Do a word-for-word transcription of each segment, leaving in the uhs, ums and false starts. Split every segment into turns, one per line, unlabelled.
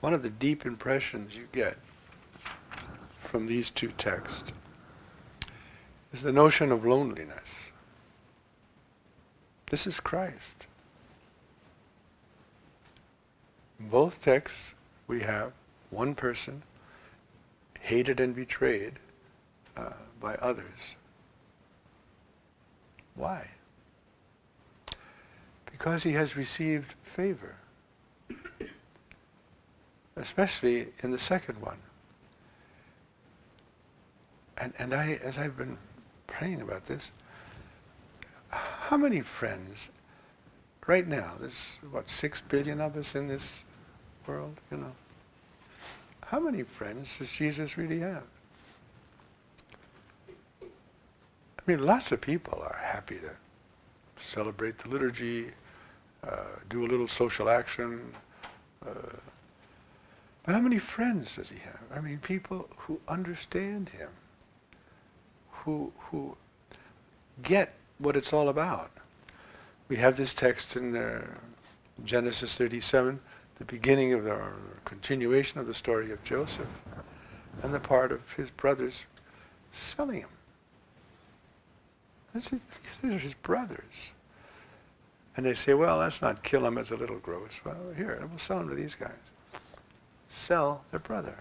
one of the deep impressions you get from these two texts is the notion of loneliness. This is Christ. In both texts we have one person hated and betrayed uh, by others. Why? Because he has received favor. Especially in the second one. And and I, as I've been praying about this, how many friends, right now, there's what, six billion of us in this world, you know. How many friends does Jesus really have? I mean, lots of people are happy to celebrate the liturgy, uh, do a little social action, uh, but how many friends does he have? I mean, people who understand him, who who get what it's all about. We have this text in uh, Genesis thirty-seven, the beginning of the continuation of the story of Joseph, and the part of his brothers selling him. These are his brothers. And they say, well, let's not kill him as a little gross. Well, here, we'll sell him to these guys. Sell their brother.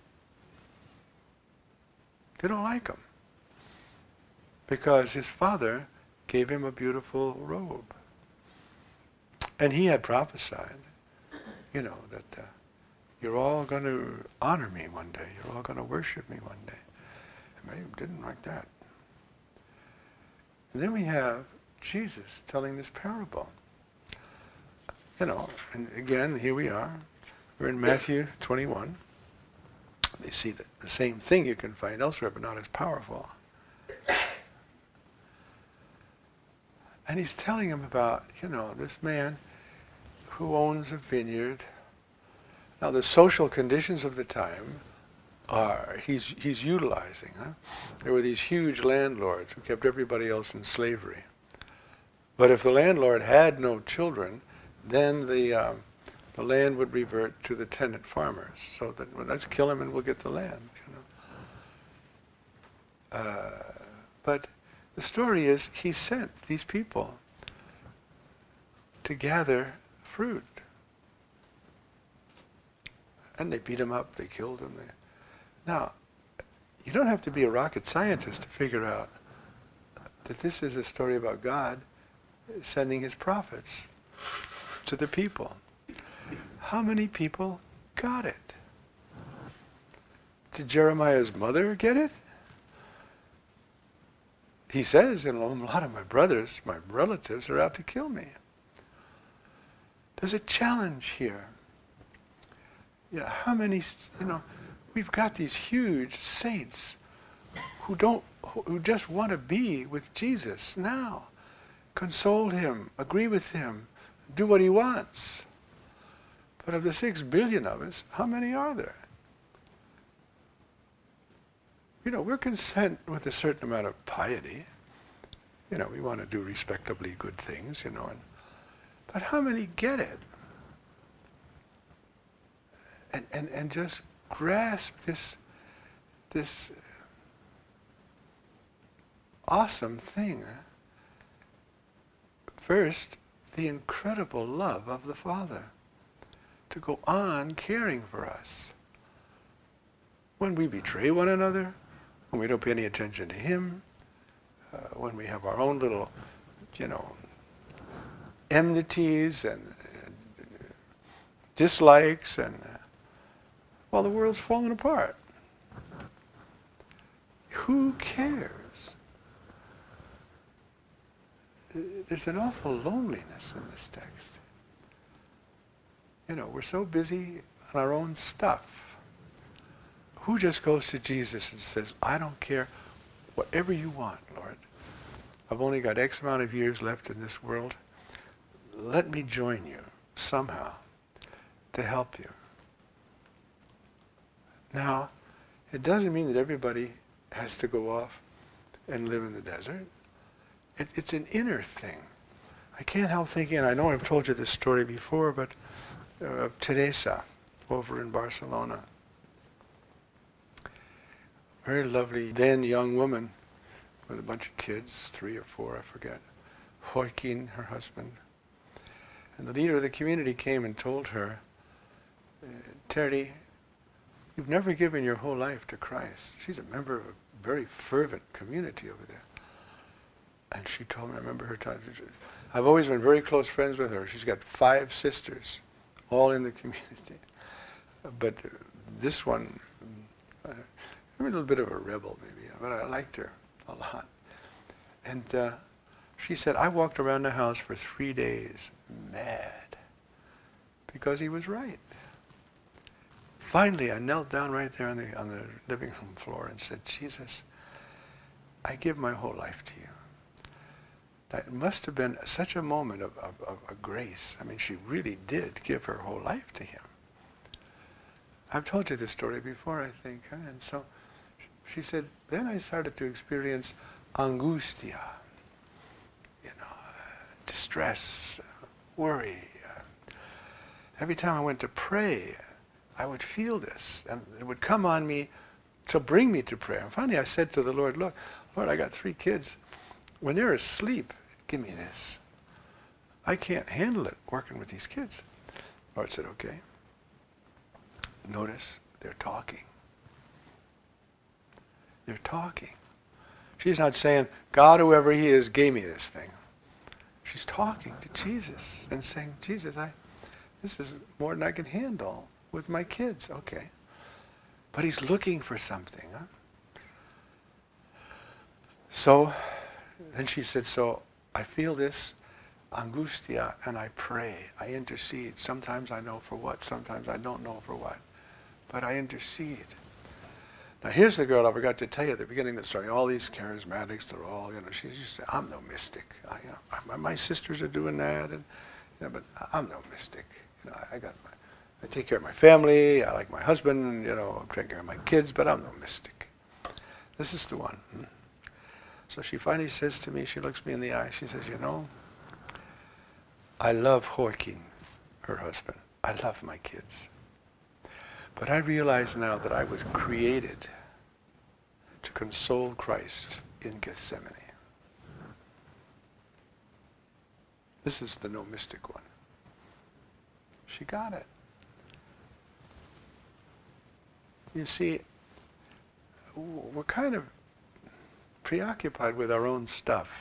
They don't like him because his father gave him a beautiful robe. And he had prophesied, you know, that uh, you're all going to honor me one day. You're all going to worship me one day. And they didn't like that. And then we have Jesus telling this parable. You know, and again, here we are. We're in Matthew twenty-one. They see the, the same thing you can find elsewhere, but not as powerful. And he's telling him about, you know, this man who owns a vineyard. Now the social conditions of the time are, he's, he's utilizing. Huh? There were these huge landlords who kept everybody else in slavery. But if the landlord had no children, then the um, the land would revert to the tenant farmers. So that, well, let's kill him and we'll get the land. You know. Uh, but the story is he sent these people to gather fruit. And they beat him up, they killed him. They, now, you don't have to be a rocket scientist to figure out that this is a story about God sending his prophets to the people. How many people got it? Did Jeremiah's mother get it? He says, you know, a lot of my brothers, my relatives, are out to kill me. There's a challenge here. You know, how many, you know, we've got these huge saints who don't, who just want to be with Jesus now. Console him, agree with him, do what he wants. But of the six billion of us, how many are there? You know, we're content with a certain amount of piety. You know, we want to do respectably good things, you know. And, but how many get it? And, and, and just grasp this, this awesome thing. First, the incredible love of the Father to go on caring for us. When we betray one another, when we don't pay any attention to him, uh, when we have our own little, you know, enmities and uh, dislikes, and uh, well, the world's falling apart. Who cares? There's an awful loneliness in this text. You know, we're so busy on our own stuff. Who just goes to Jesus and says, I don't care, whatever you want, Lord. I've only got X amount of years left in this world. Let me join you somehow to help you. Now, it doesn't mean that everybody has to go off and live in the desert. It, it's an inner thing. I can't help thinking, and I know I've told you this story before, but uh, of Teresa, over in Barcelona. Very lovely, then young woman with a bunch of kids, three or four, I forget. Joaquin, her husband. And the leader of the community came and told her, Terry, you've never given your whole life to Christ. She's a member of a very fervent community over there. And she told me, I remember her time, I've always been very close friends with her. She's got five sisters, all in the community. But this one, uh, I'm a little bit of a rebel maybe, but I liked her a lot. And uh, she said, I walked around the house for three days, mad, because he was right. Finally, I knelt down right there on the on the living room floor and said, Jesus, I give my whole life to you. That must have been such a moment of, of, of, of grace. I mean, she really did give her whole life to him. I've told you this story before, I think. Huh? And so she said, then I started to experience angustia, you know, uh, distress, uh, worry. Uh, every time I went to pray, I would feel this, and it would come on me to bring me to prayer. And finally I said to the Lord, look, Lord, I got three kids. When they're asleep, give me this. I can't handle it working with these kids. The Lord said, okay. Notice they're talking. They're talking. She's not saying, God, whoever he is, gave me this thing. She's talking to Jesus and saying, Jesus, I, this is more than I can handle with my kids. Okay. But he's looking for something. Huh? So, then she said, so I feel this angustia and I pray. I intercede. Sometimes I know for what. Sometimes I don't know for what. But I intercede. Now here's the girl I forgot to tell you at the beginning of the story. All these charismatics, they're all, you know, she used to say, I'm no mystic. I, you know, my, my sisters are doing that, and you know, but I'm no mystic. You know, I, I got my, I take care of my family. I like my husband. You know, I take care of my kids, but I'm no mystic. This is the one. Hmm? So she finally says to me, she looks me in the eye. She says, you know, I love Joaquin, her husband. I love my kids. But I realize now that I was created to console Christ in Gethsemane. This is the no mystic one. She got it. You see, we're kind of preoccupied with our own stuff.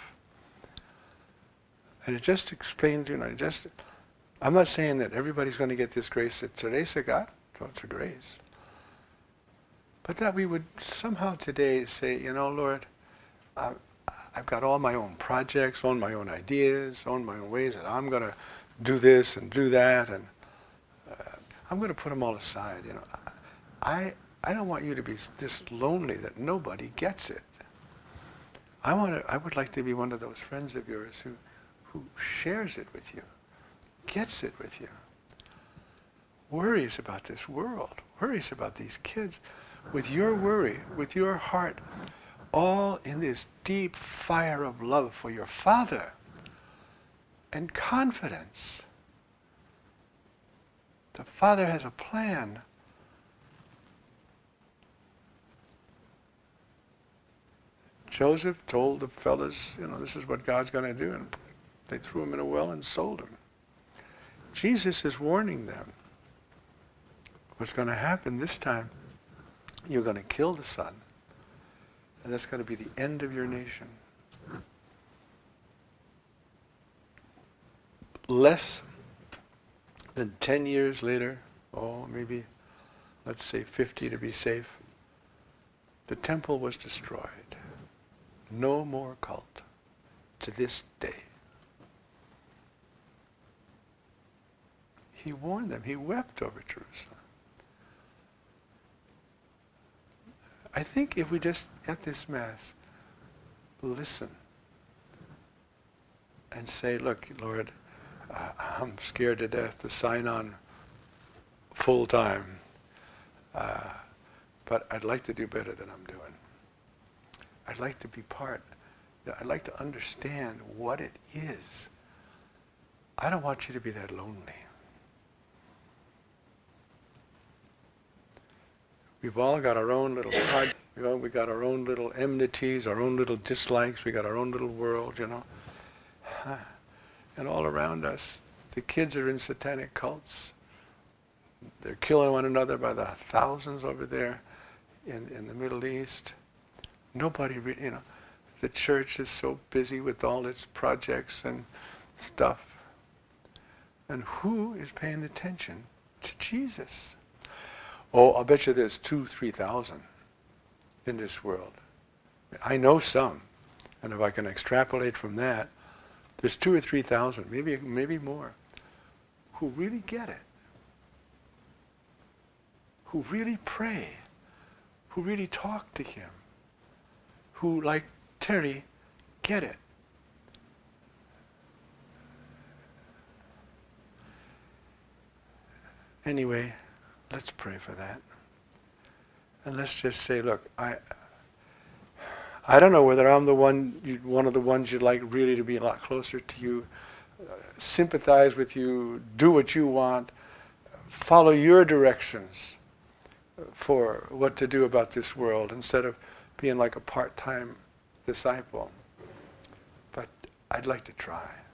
And it just explained, you know, just, I'm not saying that everybody's going to get this grace that Teresa got. So it's a grace. But that we would somehow today say, you know, Lord, I, I've got all my own projects, all my own ideas, all my own ways that I'm going to do this and do that, and uh, I'm going to put them all aside. You know, I I don't want you to be this lonely that nobody gets it. I want to, I would like to be one of those friends of yours who who shares it with you, gets it with you. Worries about this world, worries about these kids, with your worry, with your heart, all in this deep fire of love for your Father and confidence. The Father has a plan. Joseph told the fellas, you know, this is what God's going to do, and they threw him in a well and sold him. Jesus is warning them. What's going to happen this time, you're going to kill the son, and that's going to be the end of your nation. Less than ten years later, oh, maybe, let's say fifty to be safe, the temple was destroyed. No more cult to this day. He warned them. He wept over Jerusalem. I think if we just, at this Mass, listen and say, look, Lord, uh, I'm scared to death to sign on full time, uh, but I'd like to do better than I'm doing. I'd like to be part. I'd like to understand what it is. I don't want you to be that lonely. We've all got our own little pride, you know, we got our own little enmities, our own little dislikes, we got our own little world, you know. And all around us, the kids are in satanic cults. They're killing one another by the thousands over there in, in the Middle East. Nobody, re- you know, the church is so busy with all its projects and stuff. And who is paying attention to Jesus? Oh, I'll bet you there's two, three thousand in this world. I know some, and if I can extrapolate from that, there's two or three thousand, maybe maybe more, who really get it, who really pray, who really talk to Him, who, like Terry, get it. Anyway, let's pray for that. And let's just say, look, I I don't know whether I'm the one, you, one of the ones you'd like really to be a lot closer to you, uh, sympathize with you, do what you want, follow your directions for what to do about this world instead of being like a part-time disciple. But I'd like to try.